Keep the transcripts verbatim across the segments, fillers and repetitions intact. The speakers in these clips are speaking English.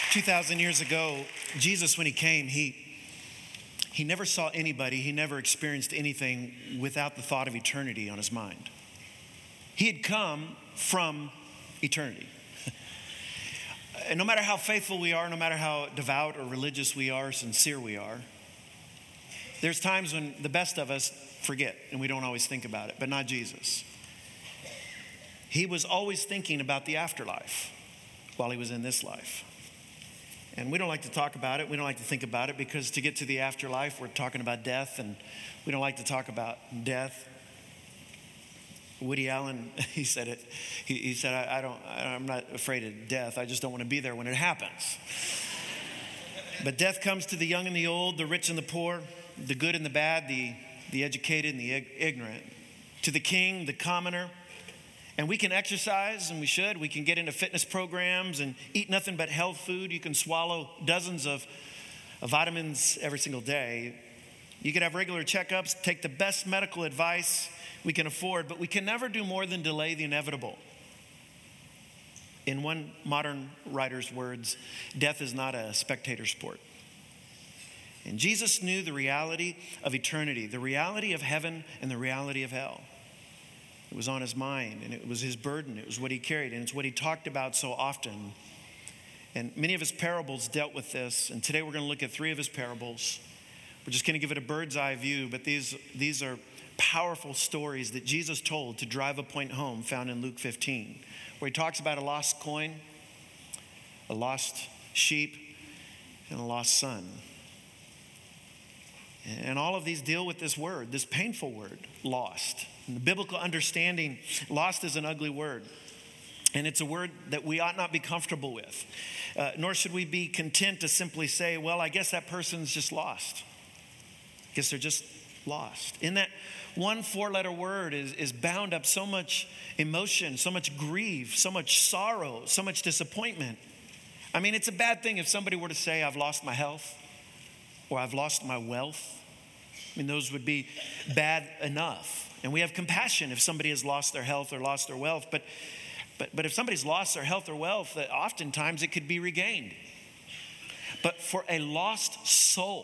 two thousand years ago, Jesus, when he came, he, he never saw anybody, he never experienced anything without the thought of eternity on his mind. He had come from eternity. And no matter how faithful we are, no matter how devout or religious we are, sincere we are, there's times when the best of us forget and we don't always think about it, but not Jesus. He was always thinking about the afterlife while he was in this life. And we don't like to talk about it. We don't like to think about it because to get to the afterlife, we're talking about death, and we don't like to talk about death. Woody Allen, he said it. He, he said, I, I don't, I'm not afraid of death. I just don't want to be there when it happens. But death comes to the young and the old, the rich and the poor, the good and the bad, the, the educated and the ignorant, to the king, the commoner. And we can exercise, and we should. We can get into fitness programs and eat nothing but health food. You can swallow dozens of, of vitamins every single day. You can have regular checkups, take the best medical advice we can afford, but we can never do more than delay the inevitable. In one modern writer's words, death is not a spectator sport. And Jesus knew the reality of eternity, the reality of heaven and the reality of hell. It was on his mind, and it was his burden. It was what he carried, and it's what he talked about so often. And many of his parables dealt with this, and today we're going to look at three of his parables. We're just going to give it a bird's eye view, but these, these are powerful stories that Jesus told to drive a point home, found in Luke fifteen, where he talks about a lost coin, a lost sheep, and a lost son. And all of these deal with this word, this painful word, lost. In the biblical understanding, lost is an ugly word. And it's a word that we ought not be comfortable with. Uh, nor should we be content to simply say, well, I guess that person's just lost. I guess they're just lost. In that one four-letter word is, is bound up so much emotion, so much grief, so much sorrow, so much disappointment. I mean, it's a bad thing if somebody were to say, I've lost my health, or I've lost my wealth. I mean, those would be bad enough. And we have compassion if somebody has lost their health or lost their wealth. But but, but if somebody's lost their health or wealth, oftentimes it could be regained. But for a lost soul,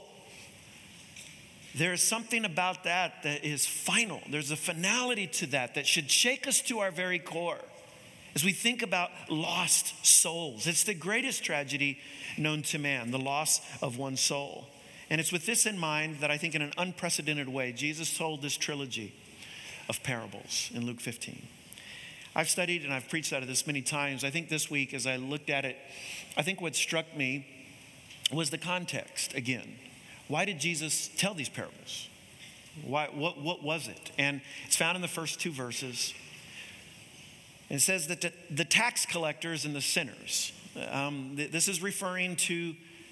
there is something about that that is final. There's a finality to that that should shake us to our very core as we think about lost souls. It's the greatest tragedy known to man, the loss of one's soul. And it's with this in mind that I think in an unprecedented way, Jesus told this trilogy of parables in Luke fifteen. I've studied and I've preached out of this many times. I think this week as I looked at it, I think what struck me was the context again. Why did Jesus tell these parables? Why, what, what was it? And it's found in the first two verses. And it says that the, the tax collectors and the sinners, um, th- this is referring to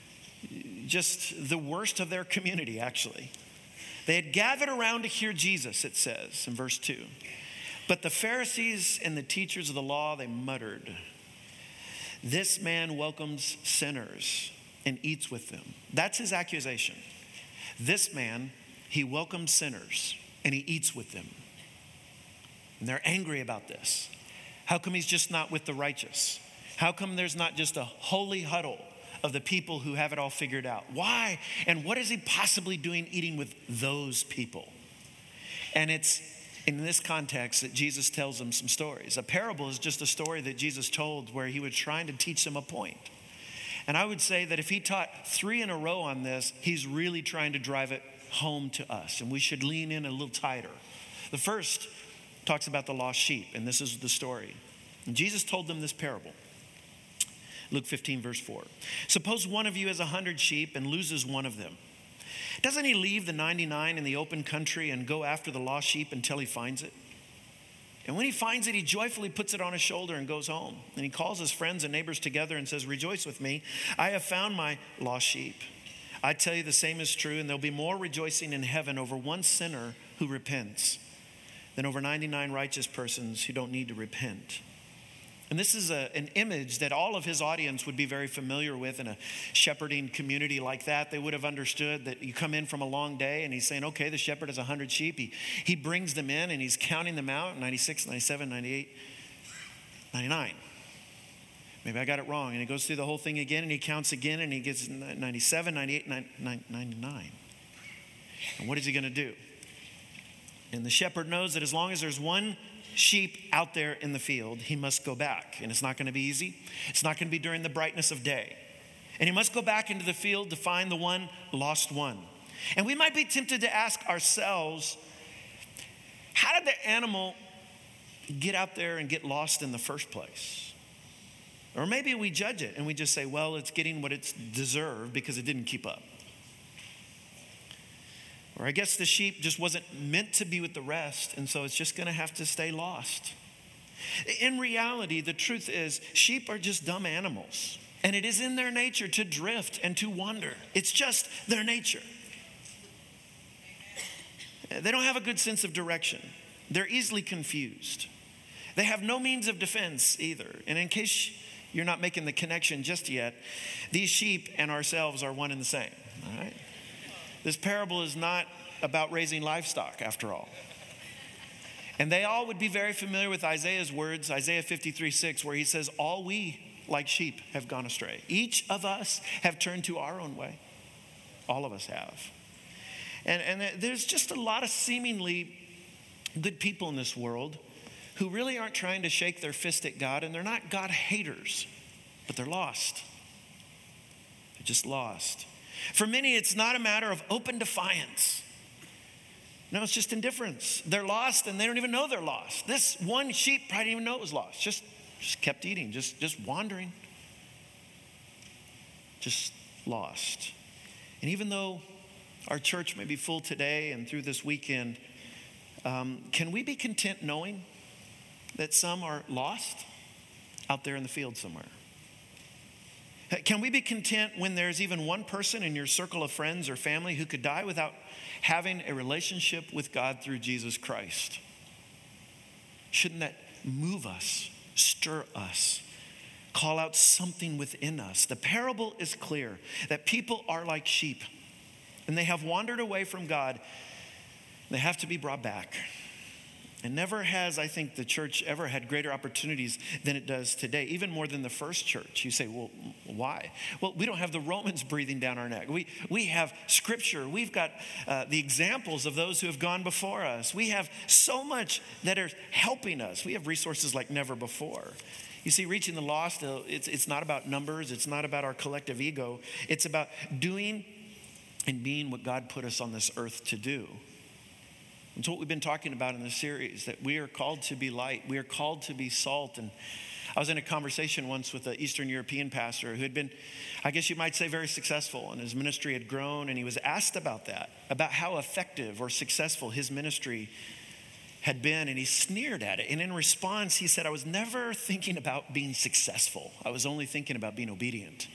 just the worst of their community, actually. They had gathered around to hear Jesus, it says in verse two. But the Pharisees and the teachers of the law, they muttered, this man welcomes sinners and eats with them. That's his accusation. This man, he welcomes sinners and he eats with them. And they're angry about this. How come he's just not with the righteous? How come there's not just a holy huddle of the people who have it all figured out? Why? And what is he possibly doing eating with those people? And it's in this context that Jesus tells them some stories. A parable is just a story that Jesus told where he was trying to teach them a point. And I would say that if he taught three in a row on this, he's really trying to drive it home to us. And we should lean in a little tighter. The first talks about the lost sheep, and this is the story. And Jesus told them this parable. Luke fifteen, verse four. Suppose one of you has a hundred sheep and loses one of them. Doesn't he leave the ninety-nine in the open country and go after the lost sheep until he finds it? And when he finds it, he joyfully puts it on his shoulder and goes home. And he calls his friends and neighbors together and says, rejoice with me. I have found my lost sheep. I tell you the same is true, and there'll be more rejoicing in heaven over one sinner who repents than over ninety-nine righteous persons who don't need to repent. And this is a, an image that all of his audience would be very familiar with in a shepherding community like that. They would have understood that you come in from a long day and he's saying, okay, the shepherd has one hundred sheep. He, he brings them in and he's counting them out, ninety-six, ninety-seven, ninety-eight, ninety-nine. Maybe I got it wrong. And he goes through the whole thing again, and he counts again, and he gets ninety-seven, ninety-eight, ninety-nine. And what is he going to do? And the shepherd knows that as long as there's one sheep out there in the field, he must go back. And it's not going to be easy. It's not going to be during the brightness of day. And he must go back into the field to find the one lost one. And we might be tempted to ask ourselves, how did the animal get out there and get lost in the first place? Or maybe we judge it and we just say, well, it's getting what it's deserved because it didn't keep up. Or I guess the sheep just wasn't meant to be with the rest, and so it's just going to have to stay lost. In reality, the truth is, sheep are just dumb animals. And it is in their nature to drift and to wander. It's just their nature. They don't have a good sense of direction. They're easily confused. They have no means of defense either. And in case you're not making the connection just yet, these sheep and ourselves are one and the same. All right? This parable is not about raising livestock, after all. And they all would be very familiar with Isaiah's words, Isaiah fifty-three six, where he says, all we, like sheep, have gone astray. Each of us have turned to our own way. All of us have. And, and there's just a lot of seemingly good people in this world who really aren't trying to shake their fist at God, and they're not God haters, but they're lost. They're just lost. For many, it's not a matter of open defiance. No, it's just indifference. They're lost and they don't even know they're lost. This one sheep probably didn't even know it was lost. Just, just kept eating, just, just wandering. Just lost. And even though our church may be full today and through this weekend, um, can we be content knowing that some are lost out there in the field somewhere? Can we be content when there's even one person in your circle of friends or family who could die without having a relationship with God through Jesus Christ? Shouldn't that move us, stir us, call out something within us? The parable is clear that people are like sheep and they have wandered away from God. They have to be brought back. And never has, I think, the church ever had greater opportunities than it does today, even more than the first church. You say, well, why? Well, we don't have the Romans breathing down our neck. We, we have Scripture. We've got uh, the examples of those who have gone before us. We have so much that are helping us. We have resources like never before. You see, reaching the lost, it's, it's not about numbers. It's not about our collective ego. It's about doing and being what God put us on this earth to do. It's what we've been talking about in this series, that we are called to be light. We are called to be salt. And I was in a conversation once with an Eastern European pastor who had been, I guess you might say, very successful, and his ministry had grown. And he was asked about that, about how effective or successful his ministry had been. And he sneered at it. And in response, he said, I was never thinking about being successful. I was only thinking about being obedient.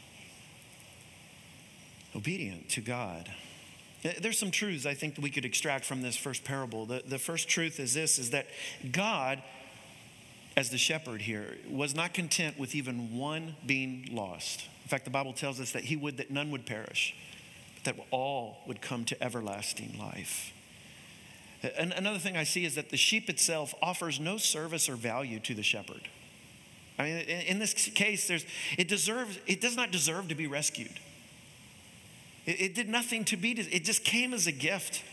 Obedient to God. There's some truths I think that we could extract from this first parable. The, the first truth is this, is that God, as the shepherd here, was not content with even one being lost. In fact, the Bible tells us that he would that none would perish, but that all would come to everlasting life. And another thing I see is that the sheep itself offers no service or value to the shepherd. I mean, in, in this case, there's it deserves it does not deserve to be rescued. It, it did nothing to be, it just came as a gift.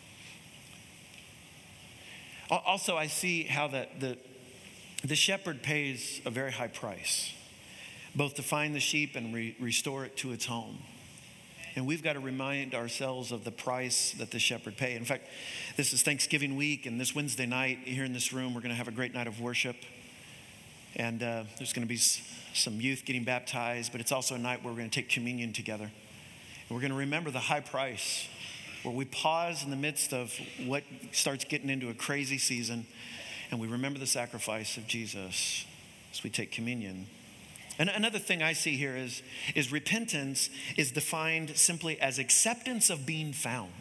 Also, I see how that the, the shepherd pays a very high price, both to find the sheep and re, restore it to its home. And we've got to remind ourselves of the price that the shepherd paid. In fact, this is Thanksgiving week, and this Wednesday night here in this room, we're going to have a great night of worship. And uh, there's going to be some youth getting baptized, but it's also a night where we're going to take communion together. And we're going to remember the high price, where we pause in the midst of what starts getting into a crazy season, and we remember the sacrifice of Jesus as we take communion. And another thing I see here is, is repentance is defined simply as acceptance of being found.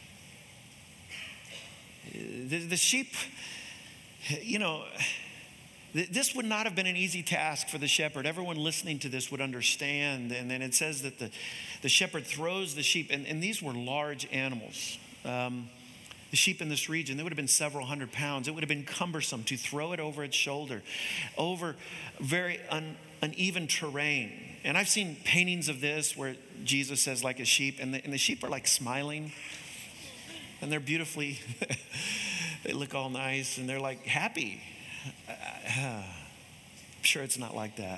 The, the sheep, you know, this would not have been an easy task for the shepherd. Everyone listening to this would understand. And then it says that the, the shepherd throws the sheep, and, and these were large animals. Um, the sheep in this region, they would have been several hundred pounds. It would have been cumbersome to throw it over its shoulder, over very un, uneven terrain. And I've seen paintings of this where Jesus says like a sheep, and the, and the sheep are like smiling. And they're beautifully, they look all nice, and they're like happy. I'm sure it's not like that.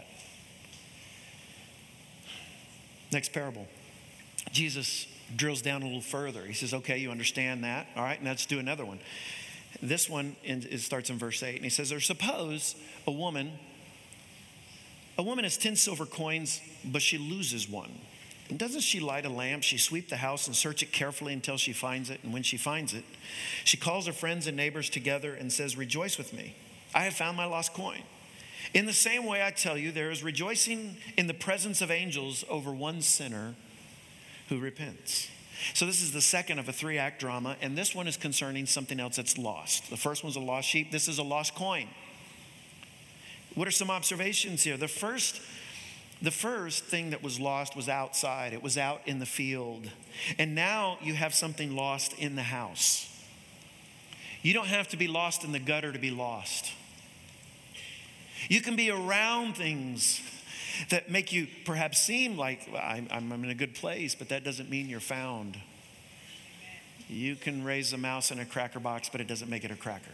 Next parable. Jesus drills down a little further. He says, okay, you understand that. All right, now let's do another one. This one in, it starts in verse eight. And he says, or suppose a woman, a woman has ten silver coins, but she loses one. And doesn't she light a lamp? She sweep the house and search it carefully until she finds it. And when she finds it, she calls her friends and neighbors together and says, rejoice with me. I have found my lost coin. In the same way, I tell you, there is rejoicing in the presence of angels over one sinner who repents. So this is the second of a three-act drama, and this one is concerning something else that's lost. The first one's a lost sheep. This is a lost coin. What are some observations here? The first, the first thing that was lost was outside. It was out in the field. And now you have something lost in the house. You don't have to be lost in the gutter to be lost. You can be around things that make you perhaps seem like I'm, I'm in a good place, but that doesn't mean you're found. You can raise a mouse in a cracker box, but it doesn't make it a cracker.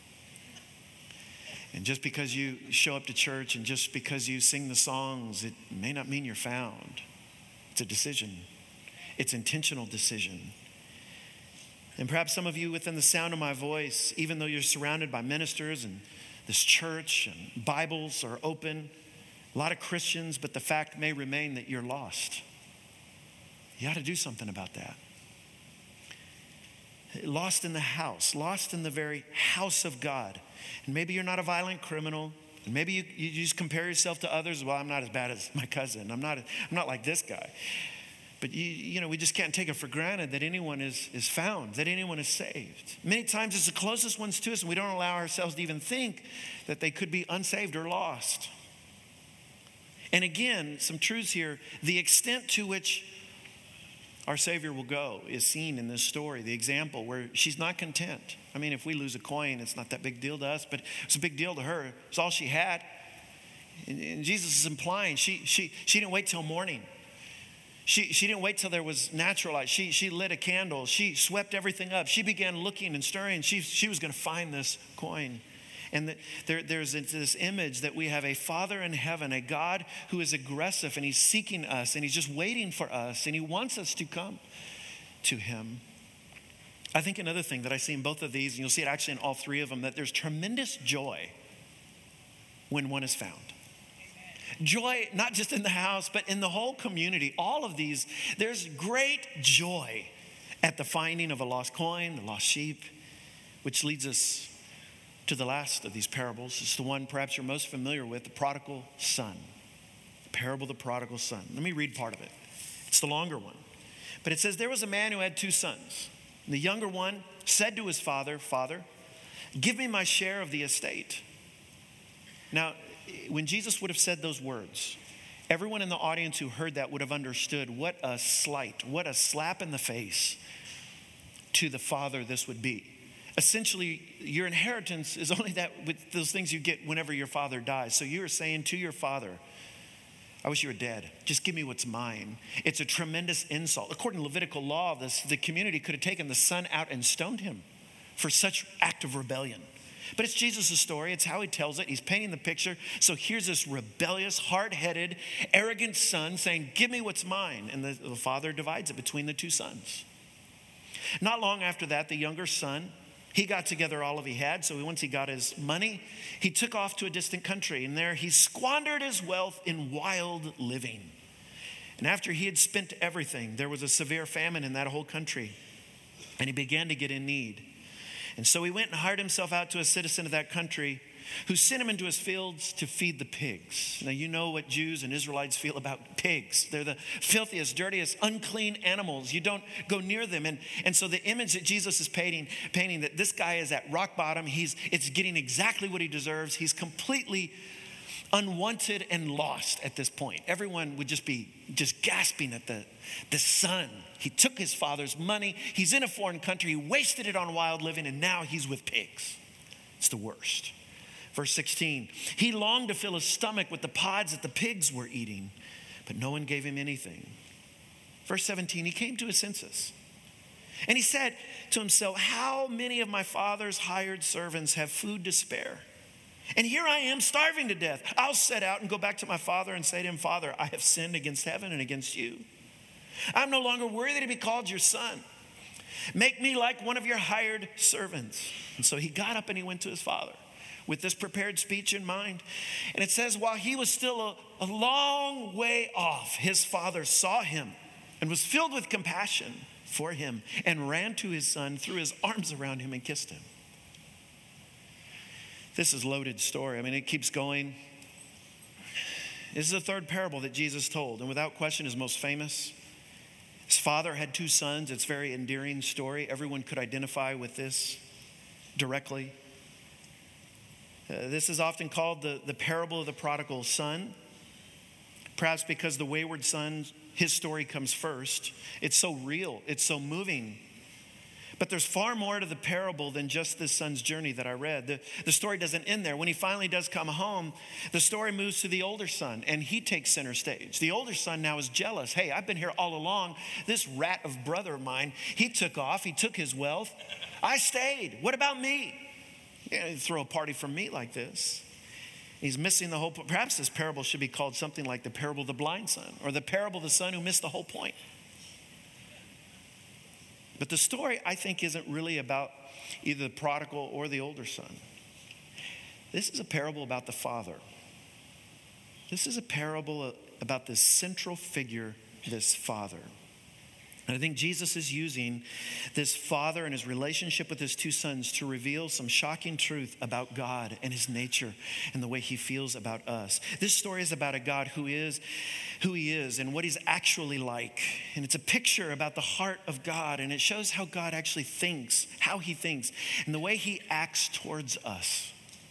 And just because you show up to church and just because you sing the songs, it may not mean you're found. It's a decision. It's intentional decision. And perhaps some of you within the sound of my voice, even though you're surrounded by ministers and this church and Bibles are open, a lot of Christians, but the fact may remain that you're lost. You ought to do something about that. Lost in the house, lost in the very house of God. And maybe you're not a violent criminal. And maybe you, you just compare yourself to others. Well, I'm not as bad as my cousin. I'm not, I'm not like this guy. But you, you know, we just can't take it for granted that anyone is, is found, that anyone is saved. Many times it's the closest ones to us, and we don't allow ourselves to even think that they could be unsaved or lost. And again, some truths here. The extent to which our Savior will go is seen in this story. The example where she's not content. I mean, if we lose a coin, it's not that big deal to us, but it's a big deal to her. It's all she had. And, and Jesus is implying she, she, she didn't wait till morning. She, she didn't wait till there was natural light. She, she lit a candle. She swept everything up. She began looking and stirring. She, she was going to find this coin. And the, there, there's this image that we have a Father in heaven, a God who is aggressive, and he's seeking us, and he's just waiting for us, and he wants us to come to him. I think another thing that I see in both of these, and you'll see it actually in all three of them, that there's tremendous joy when one is found. Joy, not just in the house, but in the whole community. All of these, there's great joy at the finding of a lost coin, a lost sheep, which leads us to the last of these parables. It's the one perhaps you're most familiar with, the prodigal son. The parable of the prodigal son. Let me read part of it. It's the longer one. But it says, there was a man who had two sons. And the younger one said to his father, Father, give me my share of the estate. Now, when Jesus would have said those words, everyone in the audience who heard that would have understood what a slight, what a slap in the face to the father this would be. Essentially, your inheritance is only that with those things you get whenever your father dies. So you're saying to your father, I wish you were dead. Just give me what's mine. It's a tremendous insult. According to Levitical law, this, the community could have taken the son out and stoned him for such act of rebellion. But it's Jesus' story. It's how he tells it. He's painting the picture. So here's this rebellious, hard-headed, arrogant son saying, give me what's mine. And the, the father divides it between the two sons. Not long after that, the younger son, he got together all of he had. So once he got his money, he took off to a distant country. And there he squandered his wealth in wild living. And after he had spent everything, there was a severe famine in that whole country. And he began to get in need. And so he went and hired himself out to a citizen of that country who sent him into his fields to feed the pigs. Now, you know what Jews and Israelites feel about pigs. They're the filthiest, dirtiest, unclean animals. You don't go near them. And, and so the image that Jesus is painting, painting that this guy is at rock bottom, he's it's getting exactly what he deserves. He's completely unwanted and lost at this point. Everyone would just be just gasping at the, the son. He took his father's money. He's in a foreign country. He wasted it on wild living, and now he's with pigs. It's the worst. Verse sixteen, he longed to fill his stomach with the pods that the pigs were eating, but no one gave him anything. Verse seventeen, he came to his senses. And he said to himself, how many of my father's hired servants have food to spare? And here I am starving to death. I'll set out and go back to my father and say to him, Father, I have sinned against heaven and against you. I'm no longer worthy to be called your son. Make me like one of your hired servants. And so he got up and he went to his father with this prepared speech in mind. And it says, while he was still a, a long way off, his father saw him and was filled with compassion for him and ran to his son, threw his arms around him and kissed him. This is a loaded story. I mean, it keeps going. This is the third parable that Jesus told, and without question his most famous. His father had two sons. It's a very endearing story. Everyone could identify with this directly. Uh, this is often called the, the parable of the prodigal son. Perhaps because the wayward son, his story comes first. It's so real. It's so moving. But there's far more to the parable than just this son's journey that I read. The, the story doesn't end there. When he finally does come home, the story moves to the older son, and he takes center stage. The older son now is jealous. Hey, I've been here all along. This rat of brother of mine, he took off. He took his wealth. I stayed. What about me? You know, you throw a party for me like this. He's missing the whole point. Perhaps this parable should be called something like the parable of the blind son, or the parable of the son who missed the whole point. But the story, I think, isn't really about either the prodigal or the older son. This is a parable about the father. This is a parable about this central figure, this father. And I think Jesus is using this father and his relationship with his two sons to reveal some shocking truth about God and his nature and the way he feels about us. This story is about a God who is who he is and what he's actually like. And it's a picture about the heart of God, and it shows how God actually thinks, how he thinks, and the way he acts towards us.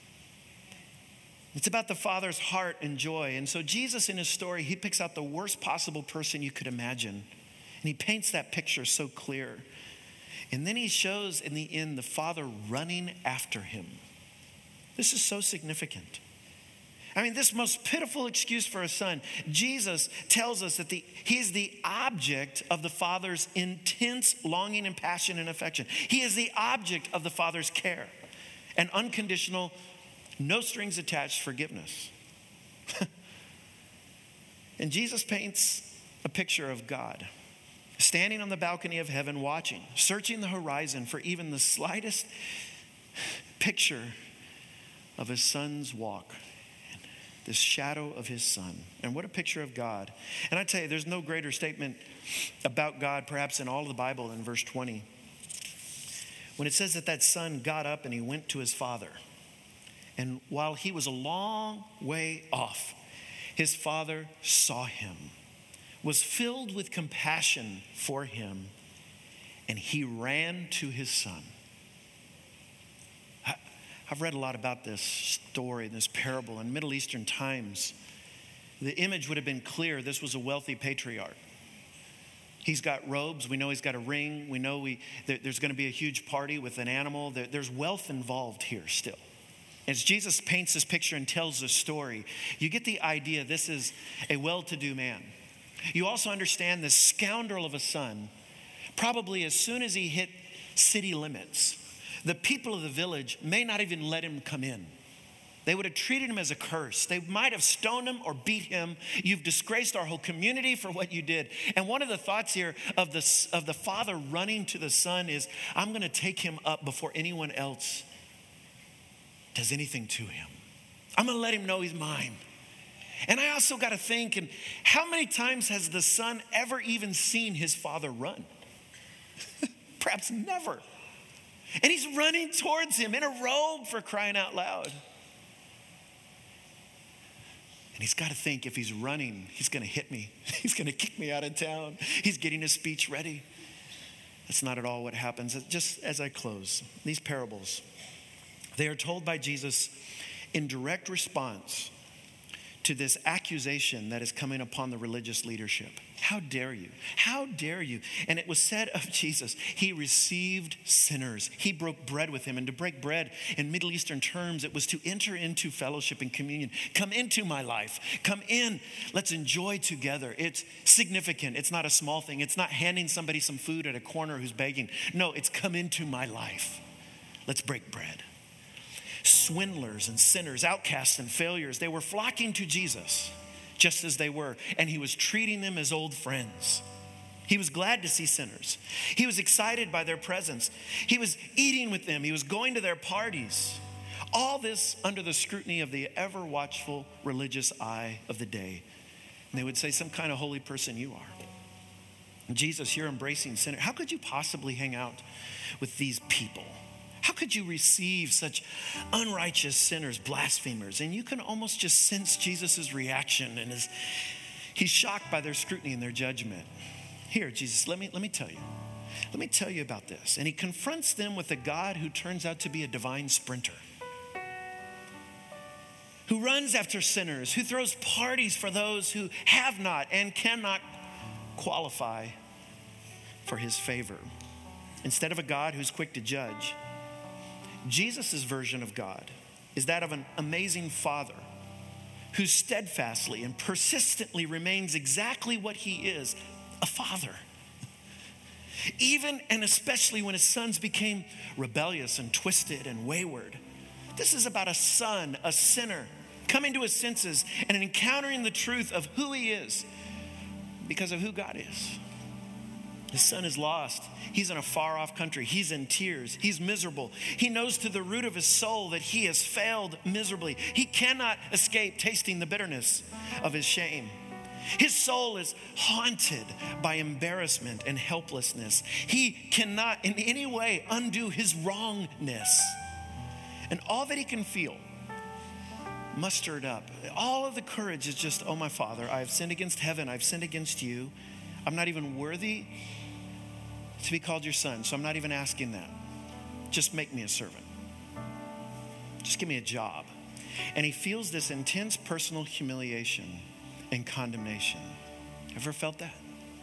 It's about the Father's heart and joy. And so Jesus in his story, he picks out the worst possible person you could imagine. And he paints that picture so clear. And then he shows in the end the father running after him. This is so significant. I mean, this most pitiful excuse for a son. Jesus tells us that the, he's the object of the father's intense longing and passion and affection. He is the object of the father's care and unconditional, no strings attached forgiveness. And Jesus paints a picture of God standing on the balcony of heaven, watching, searching the horizon for even the slightest picture of his son's walk, this shadow of his son. And what a picture of God. And I tell you, there's no greater statement about God perhaps in all of the Bible than verse twenty. When it says that that son got up and he went to his father. And while he was a long way off, his father saw him, was filled with compassion for him, and he ran to his son. I've read a lot about this story, this parable in Middle Eastern times. The image would have been clear. This was a wealthy patriarch. He's got robes. We know he's got a ring. We know we, there, there's going to be a huge party with an animal. There, there's wealth involved here still. As Jesus paints this picture and tells this story, you get the idea this is a well-to-do man. You also understand this scoundrel of a son, probably as soon as he hit city limits, the people of the village may not even let him come in. They would have treated him as a curse. They might have stoned him or beat him. You've disgraced our whole community for what you did. And one of the thoughts here of the, of the father running to the son is, I'm going to take him up before anyone else does anything to him. I'm going to let him know he's mine. And I also got to think, and how many times has the son ever even seen his father run? Perhaps never. And he's running towards him in a robe, for crying out loud. And he's got to think, if he's running, he's going to hit me. He's going to kick me out of town. He's getting his speech ready. That's not at all what happens. Just as I close, these parables, they are told by Jesus in direct response to this accusation that is coming upon the religious leadership. How dare you? How dare you? And it was said of Jesus, he received sinners. He broke bread with him. And to break bread in Middle Eastern terms, it was to enter into fellowship and communion. Come into my life. Come in. Let's enjoy together. It's significant. It's not a small thing. It's not handing somebody some food at a corner who's begging. No, it's come into my life. Let's break bread. Swindlers and sinners, outcasts and failures, they were flocking to Jesus just as they were, and he was treating them as old friends. He was glad to see sinners. He was excited by their presence. He was eating with them. He was going to their parties. All this under the scrutiny of the ever watchful religious eye of the day. And they would say, some kind of holy person you are. And Jesus, you're embracing sinners. How could you possibly hang out with these people? How could you receive such unrighteous sinners, blasphemers? And you can almost just sense Jesus' reaction, and his, he's shocked by their scrutiny and their judgment. Here, Jesus, let me, let me tell you. Let me tell you about this. And he confronts them with a God who turns out to be a divine sprinter, who runs after sinners, who throws parties for those who have not and cannot qualify for his favor. Instead of a God who's quick to judge, Jesus' version of God is that of an amazing father who steadfastly and persistently remains exactly what he is, a father. Even and especially when his sons became rebellious and twisted and wayward. This is about a son, a sinner, coming to his senses and encountering the truth of who he is because of who God is. His son is lost. He's in a far off country. He's in tears. He's miserable. He knows to the root of his soul that he has failed miserably. He cannot escape tasting the bitterness of his shame. His soul is haunted by embarrassment and helplessness. He cannot in any way undo his wrongness. And all that he can feel mustered up, all of the courage is just, oh, my Father, I have sinned against heaven. I've sinned against you. I'm not even worthy to be called your son, so I'm not even asking that. Just make me a servant. Just give me a job. And he feels this intense personal humiliation and condemnation. Ever felt that?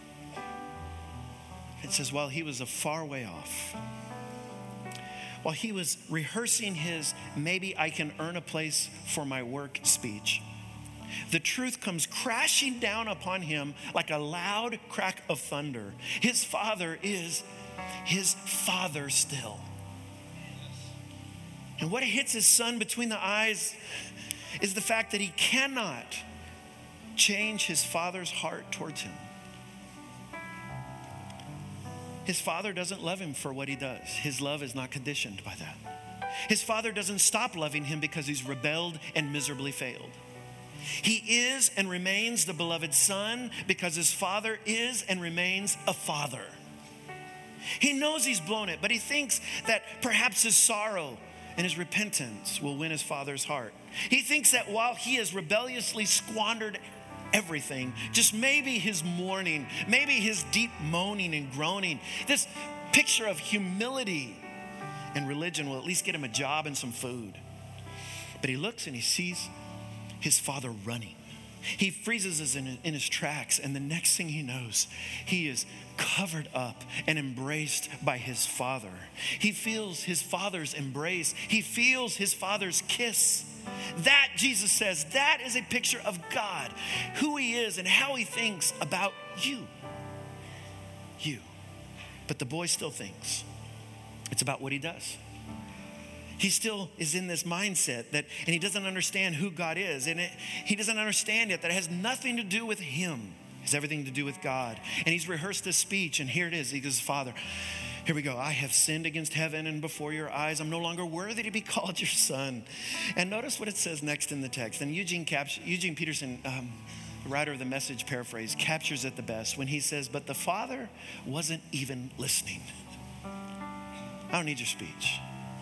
It says, while he was a far way off, while he was rehearsing his maybe I can earn a place for my work speech, the truth comes crashing down upon him like a loud crack of thunder. His father is his father still. And what hits his son between the eyes is the fact that he cannot change his father's heart towards him. His father doesn't love him for what he does. His love is not conditioned by that. His father doesn't stop loving him because he's rebelled and miserably failed. He is and remains the beloved son because his father is and remains a father. He knows he's blown it, but he thinks that perhaps his sorrow and his repentance will win his father's heart. He thinks that while he has rebelliously squandered everything, just maybe his mourning, maybe his deep moaning and groaning, this picture of humility and religion will at least get him a job and some food. But he looks and he sees his father running. He freezes in, in his tracks, and the next thing he knows, he is covered up and embraced by his father. He feels his father's embrace. He feels his father's kiss. That, Jesus says, that is a picture of God, who he is and how he thinks about you. You. But the boy still thinks it's about what he does. He still is in this mindset that, and he doesn't understand who God is. And it, he doesn't understand yet that it has nothing to do with him. It has everything to do with God. And he's rehearsed this speech, and here it is. He goes, Father, here we go. I have sinned against heaven and before your eyes. I'm no longer worthy to be called your son. And notice what it says next in the text. And Eugene, Capt- Eugene Peterson, um, the writer of the Message paraphrase, captures it the best when he says, but the father wasn't even listening. I don't need your speech.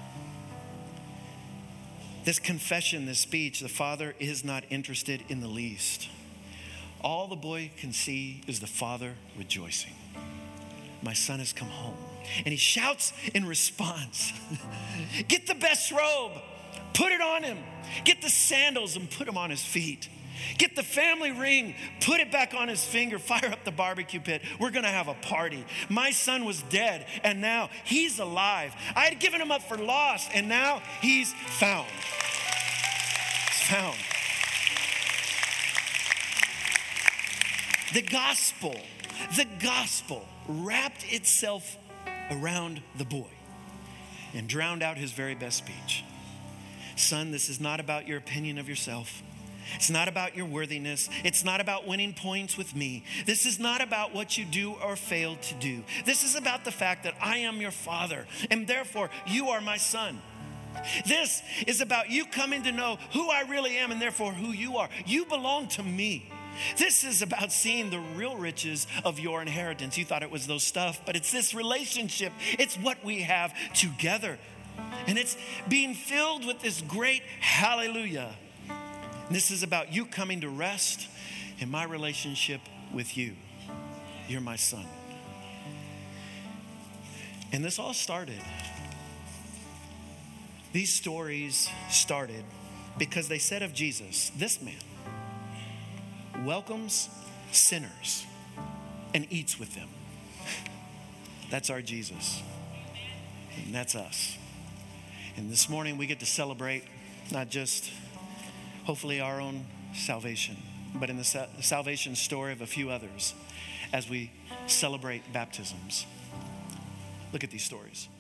This confession, this speech, the father is not interested in the least. All the boy can see is the father rejoicing. My son has come home. And he shouts in response, get the best robe, put it on him. Get the sandals and put them on his feet. Get the family ring, put it back on his finger, fire up the barbecue pit. We're going to have a party. My son was dead, and now he's alive. I had given him up for lost, and now he's found. He's found. The gospel, the gospel wrapped itself around the boy and drowned out his very best speech. Son, this is not about your opinion of yourself. It's not about your worthiness. It's not about winning points with me. This is not about what you do or fail to do. This is about the fact that I am your father, and therefore you are my son. This is about you coming to know who I really am, and therefore who you are. You belong to me. This is about seeing the real riches of your inheritance. You thought it was those stuff, but it's this relationship. It's what we have together. And it's being filled with this great hallelujah. And this is about you coming to rest in my relationship with you. You're my son. And this all started. These stories started because they said of Jesus, this man welcomes sinners and eats with them. That's our Jesus. And that's us. And this morning we get to celebrate not just hopefully our own salvation, but in the sa- salvation story of a few others as we celebrate baptisms. Look at these stories.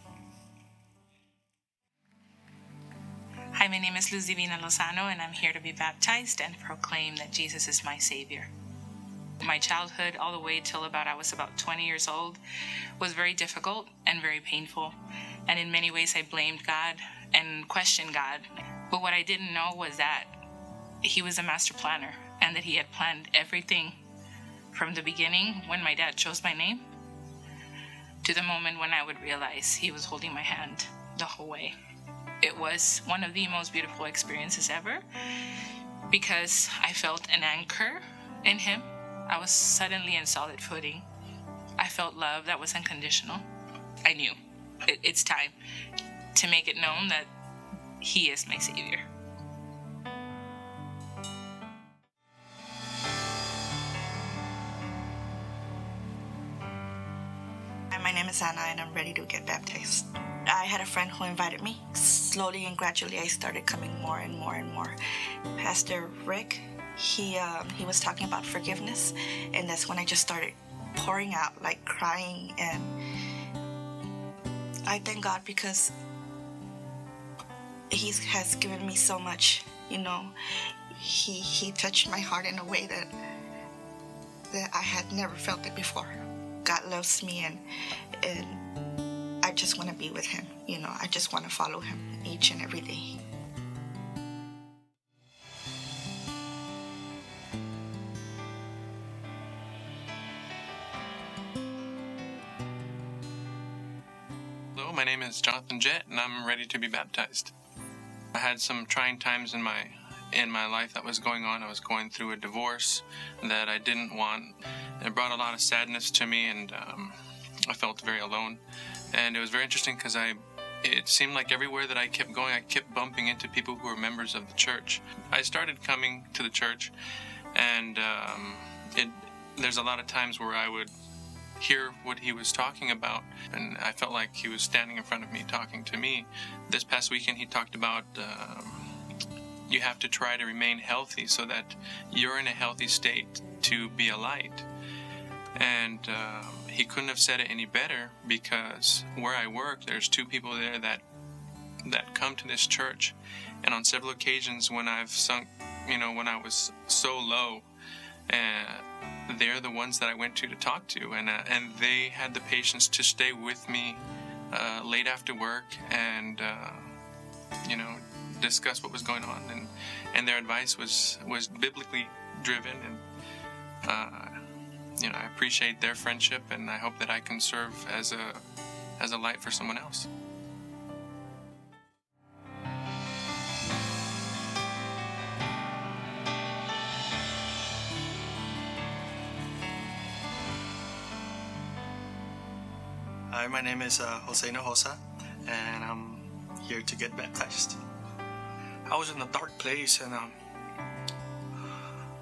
Hi, my name is Luzivina Lozano, and I'm here to be baptized and proclaim that Jesus is my Savior. My childhood, all the way till about I was about twenty years old, was very difficult and very painful. And in many ways, I blamed God and questioned God. But what I didn't know was that He was a master planner, and that He had planned everything from the beginning when my dad chose my name to the moment when I would realize He was holding my hand the whole way. It was one of the most beautiful experiences ever because I felt an anchor in Him. I was suddenly in solid footing. I felt love that was unconditional. I knew it, it's time to make it known that He is my Savior. My name is Anna, and I'm ready to get baptized. I had a friend who invited me. Slowly and gradually, I started coming more and more and more. Pastor Rick, he um, he was talking about forgiveness, and that's when I just started pouring out, like crying. And I thank God because He has given me so much. You know, He He touched my heart in a way that that I had never felt it before. God loves me, and and I just want to be with Him. You know, I just want to follow Him each and every day. Hello, my name is Jonathan Jett, and I'm ready to be baptized. I had some trying times in my in my life that was going on. I was going through a divorce that I didn't want. It brought a lot of sadness to me, and um, I felt very alone. And it was very interesting because I, it seemed like everywhere that I kept going, I kept bumping into people who were members of the church. I started coming to the church, and um, it, there's a lot of times where I would hear what he was talking about, and I felt like he was standing in front of me talking to me. This past weekend, he talked about um, you have to try to remain healthy so that you're in a healthy state to be a light. And uh, he couldn't have said it any better, because where I work, there's two people there that that come to this church, and on several occasions when I've sunk, you know, when I was so low, uh, they're the ones that I went to to talk to, and uh, and they had the patience to stay with me uh, late after work and uh, you know, discuss what was going on, and and their advice was was biblically driven, and uh, you know, I appreciate their friendship, and I hope that I can serve as a as a light for someone else. Hi, my name is uh, Jose Hinojosa, and I'm here to get baptized. I was in a dark place, and um,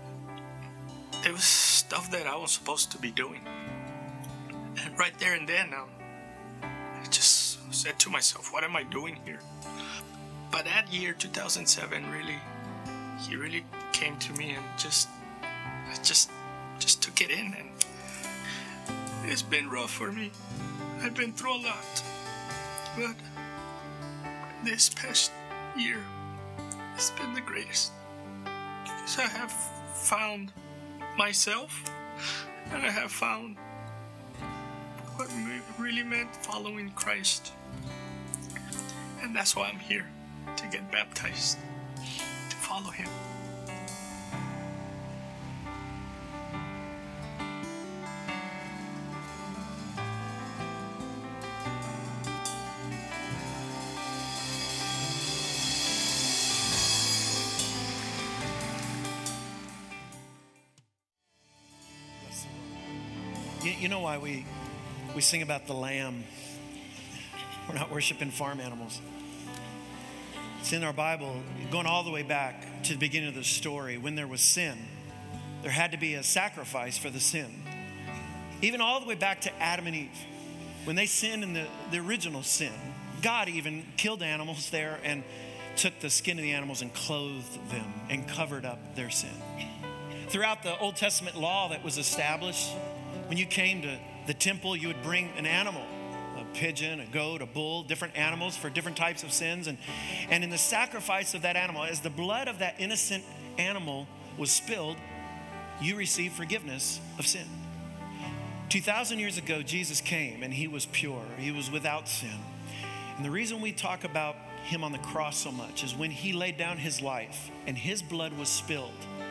it was stuff that I was supposed to be doing. And right there and then, um, I just said to myself, what am I doing here? But that year, two thousand seven, really, he really came to me and just, I just, just took it in. And it's been rough for me. I've been through a lot. But this past year, it's been the greatest. Because I have found myself, and I have found what really meant following Christ. And that's why I'm here, to get baptized, to follow him. You, you know why we we sing about the lamb? We're not worshiping farm animals. It's in our Bible, going all the way back to the beginning of the story. When there was sin, there had to be a sacrifice for the sin. Even all the way back to Adam and Eve. When they sinned in the, the original sin, God even killed animals there and took the skin of the animals and clothed them and covered up their sin. Throughout the Old Testament law that was established, when you came to the temple, you would bring an animal, a pigeon, a goat, a bull, different animals for different types of sins. And, and in the sacrifice of that animal, as the blood of that innocent animal was spilled, you received forgiveness of sin. two thousand years ago, Jesus came and he was pure. He was without sin. And the reason we talk about him on the cross so much is when he laid down his life and his blood was spilled,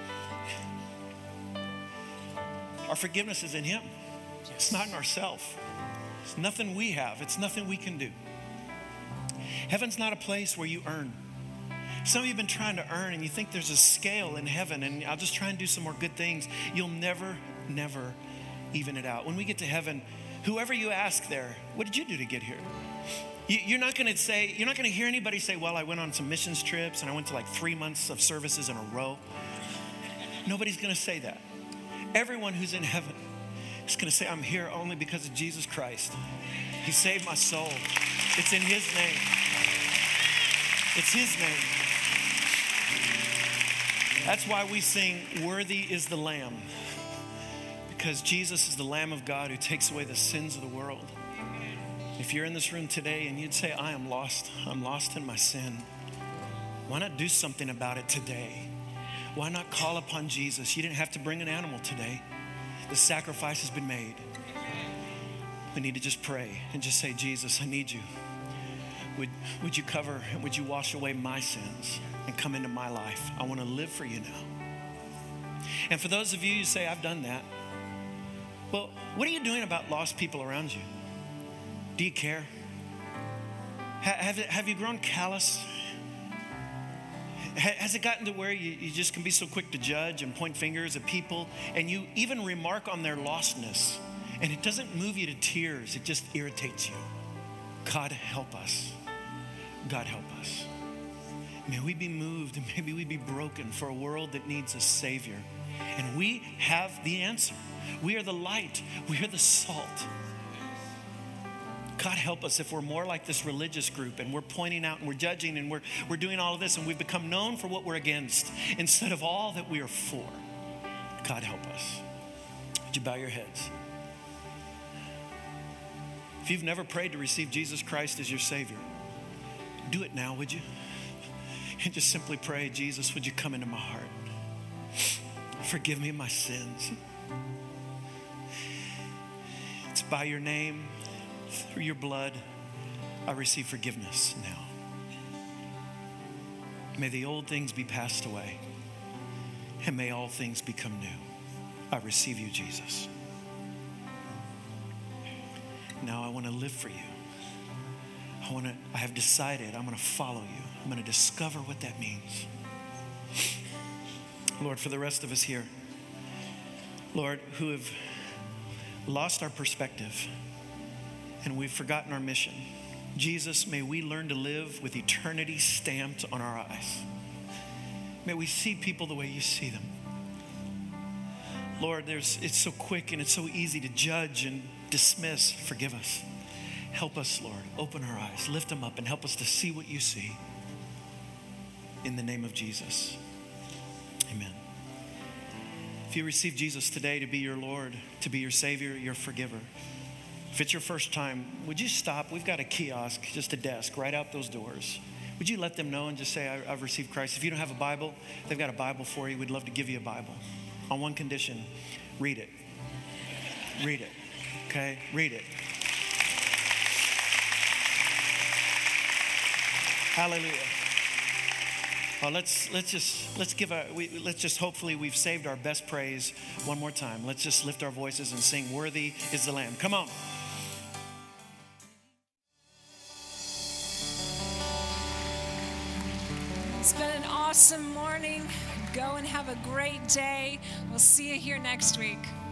our forgiveness is in him. It's not in ourselves. It's nothing we have. It's nothing we can do. Heaven's not a place where you earn. Some of you have been trying to earn and you think there's a scale in heaven and I'll just try and do some more good things. You'll never, never even it out. When we get to heaven, whoever you ask there, what did you do to get here? You, you're not going to say, you're not going to hear anybody say, well, I went on some missions trips and I went to like three months of services in a row. Nobody's going to say that. Everyone who's in heaven is going to say, I'm here only because of Jesus Christ. He saved my soul. It's in his name. It's his name. That's why we sing, worthy is the Lamb. Because Jesus is the Lamb of God who takes away the sins of the world. If you're in this room today and you'd say, I am lost, I'm lost in my sin, why not do something about it today? Why not call upon Jesus? You didn't have to bring an animal today. The sacrifice has been made. We need to just pray and just say, Jesus, I need you. Would, would you cover and would you wash away my sins and come into my life? I want to live for you now. And for those of you who say, I've done that, well, what are you doing about lost people around you? Do you care? Have, have you grown callous? Has it gotten to where you, you just can be so quick to judge and point fingers at people and you even remark on their lostness and it doesn't move you to tears, it just irritates you? God help us. God help us. May we be moved and maybe we be broken for a world that needs a Savior. And we have the answer. We are the light. We are the salt. God help us if we're more like this religious group and we're pointing out and we're judging and we're, we're doing all of this and we've become known for what we're against instead of all that we are for. God help us. Would you bow your heads? If you've never prayed to receive Jesus Christ as your Savior, do it now, would you? And just simply pray, Jesus, would you come into my heart? Forgive me my sins. It's by your name, through your blood, I receive forgiveness now. May the old things be passed away, and may all things become new. I receive you, Jesus. Now I want to live for you. I want to, I have decided I'm going to follow you. I'm going to discover what that means. Lord, for the rest of us here, Lord, who have lost our perspective and we've forgotten our mission, Jesus, may we learn to live with eternity stamped on our eyes. May we see people the way you see them. Lord, there's, it's so quick and it's so easy to judge and dismiss. Forgive us. Help us, Lord. Open our eyes, lift them up, and help us to see what you see. In the name of Jesus, amen. If you receive Jesus today to be your Lord, to be your Savior, your forgiver, if it's your first time, would you stop? We've got a kiosk, just a desk right out those doors. Would you let them know and just say, I, I've received Christ? If you don't have a Bible, they've got a Bible for you. We'd love to give you a Bible. On one condition, read it. Read it, okay? Read it. Hallelujah. Oh, let's let's just let's give a we, let's just hopefully we've saved our best praise one more time. Let's just lift our voices and sing "Worthy is the Lamb." Come on. It's been an awesome morning. Go and have a great day. We'll see you here next week.